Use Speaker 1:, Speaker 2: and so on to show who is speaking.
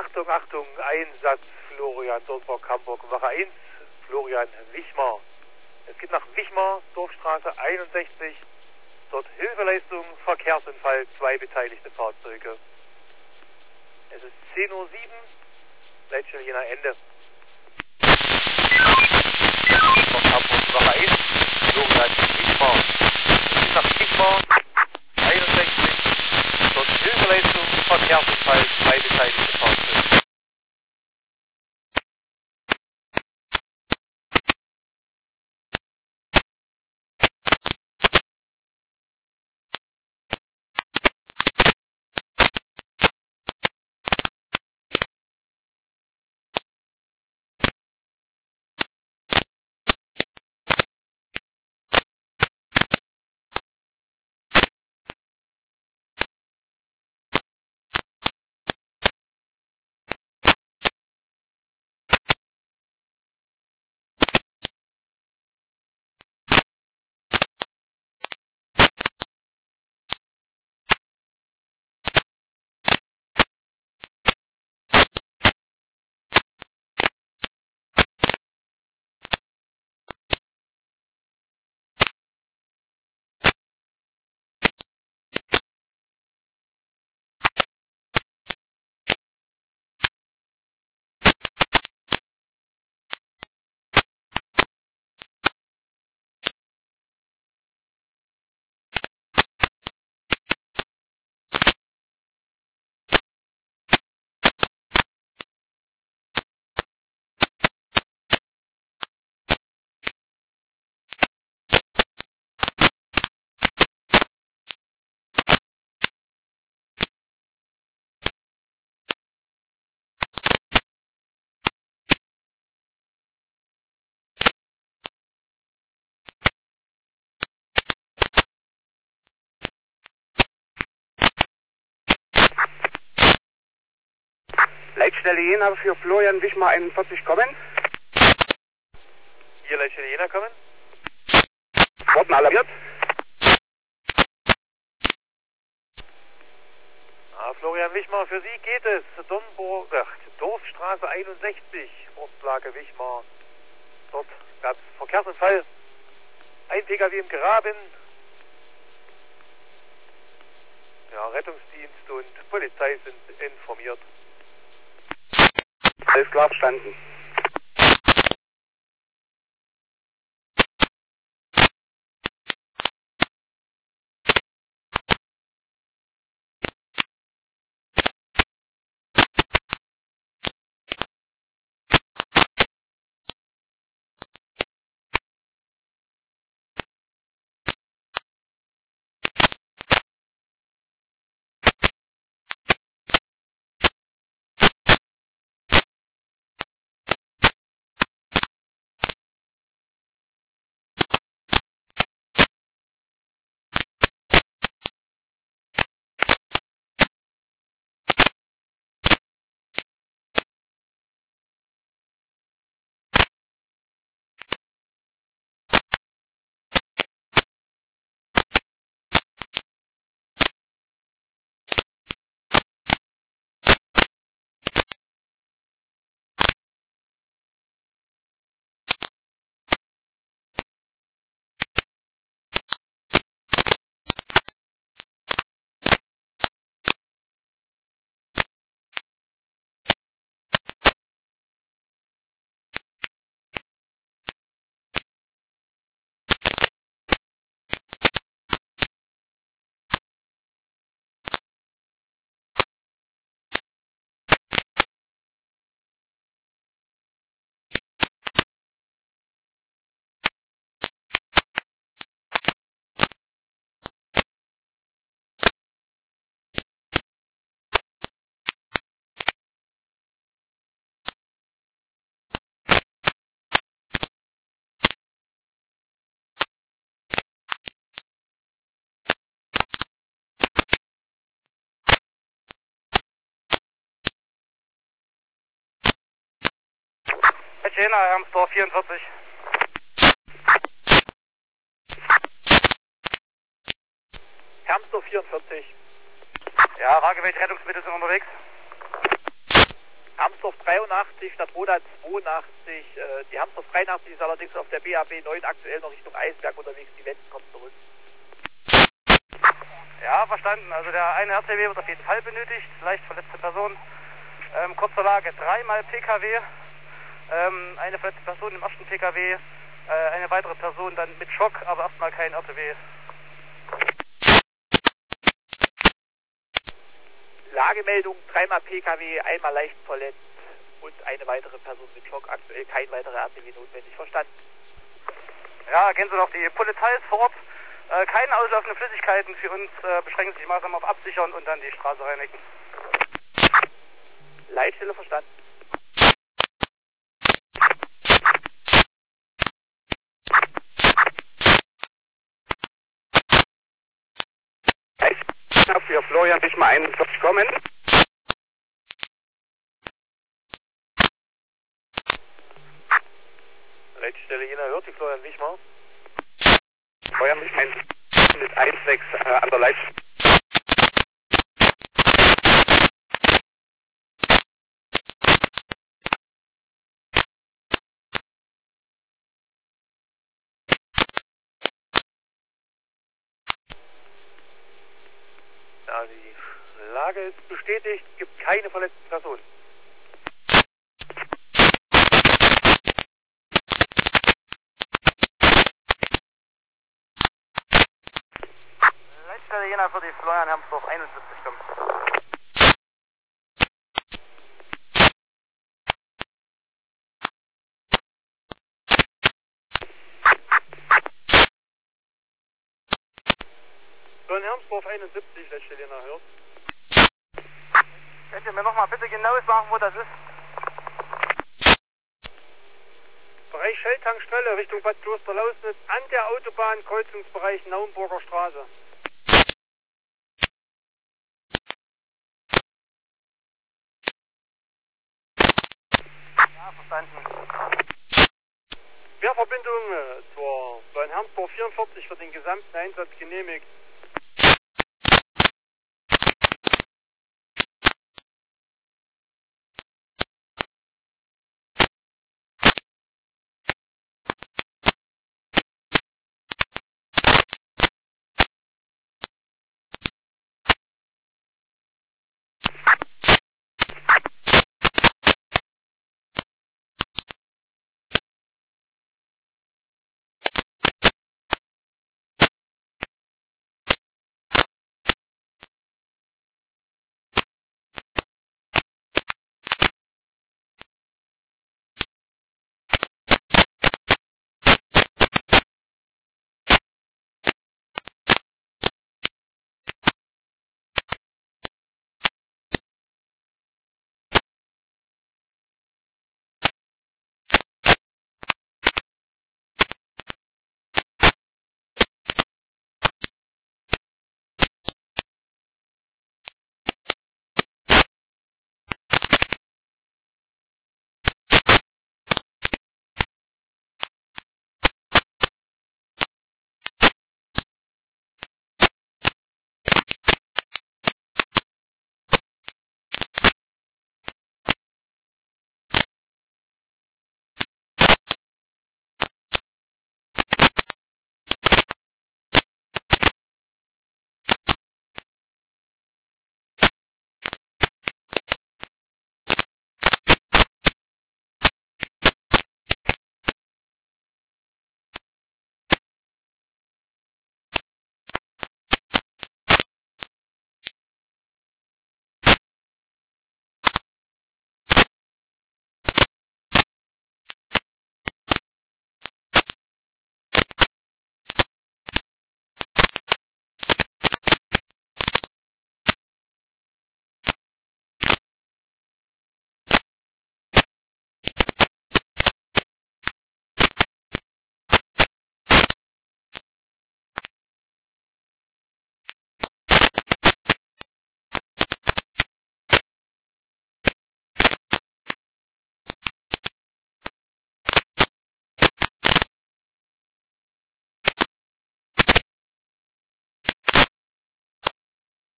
Speaker 1: Achtung, Achtung, Einsatz Florian Dortburg, Hamburg, Wache 1, Florian Wichmar. Es geht nach Wichmar, Dorfstraße 61. Dort Hilfeleistung, Verkehrsunfall, 2 beteiligte Fahrzeuge. Es ist 10:07 Uhr, Leitstelle Jena Ende. Hamburg, Wache 1, Florian Wichmar. Es geht nach Wichmar, 61. Dort Hilfeleistung, Verkehrsunfall, 2 beteiligte Fahrzeuge.
Speaker 2: Leitstelle Jena für Florian Wichmar 41 kommen.
Speaker 1: Hier Leitstelle Jena kommen.
Speaker 2: Wurden alarmiert.
Speaker 1: Florian Wichmar, für Sie geht es. Dorfstraße 61, Ortslage Wichmar. Dort gab es Verkehrsunfall. Ein Pkw im Graben. Ja, Rettungsdienst und Polizei sind informiert.
Speaker 2: Alles klar, verstanden.
Speaker 3: Jena, Hermsdorf 44.
Speaker 1: Hermsdorf 44.
Speaker 3: Ja, Frage, welche Rettungsmittel sind unterwegs?
Speaker 1: Hamsdorf 83, Stadtroda 82. Die Hamsdorf 83 ist allerdings auf der BAB 9 aktuell noch Richtung Eisberg unterwegs. Die Wenden kommt zurück.
Speaker 3: Ja, verstanden. Also der eine RCW wird auf jeden Fall benötigt. Leicht verletzte Person. Kurze Lage, 3 PKW. Eine verletzte Person im ersten PKW. Eine weitere Person dann mit Schock, aber erstmal kein RCW.
Speaker 1: Lagemeldung, 3 PKW, einmal leicht verletzt und eine weitere Person mit Schock. Aktuell kein weiterer RCW notwendig. Verstanden.
Speaker 3: Ja, gehen Sie noch, die Polizei ist vor Ort. Keine auslaufenden Flüssigkeiten für uns. Beschränken sich die Maßnahmen auf Absichern und dann die Straße reinigen.
Speaker 1: Leitstelle verstanden.
Speaker 2: Für Florian Wichmer 41 kommen.
Speaker 1: Leitstelle Jena hört die Florian Wichmer.
Speaker 2: Florian Wichmer mit 1,6 an der Leitstelle.
Speaker 1: Ja, die Lage ist bestätigt, gibt keine verletzten Personen.
Speaker 3: Leitstelle Jena für die Florian Hamsdorf 71 kommt.
Speaker 1: Florian Hamsdorf 71, Leitstelle Jena hört.
Speaker 3: Könnt ihr mir nochmal bitte genau sagen, wo das ist?
Speaker 1: Bereich Shell-Tankstelle Richtung Bad Klosterlausnitz an der Autobahn, Kreuzungsbereich Naumburger Straße.
Speaker 3: Ja, verstanden.
Speaker 1: Querverbindung zur Florian Hamsdorf 44 für den gesamten Einsatz genehmigt.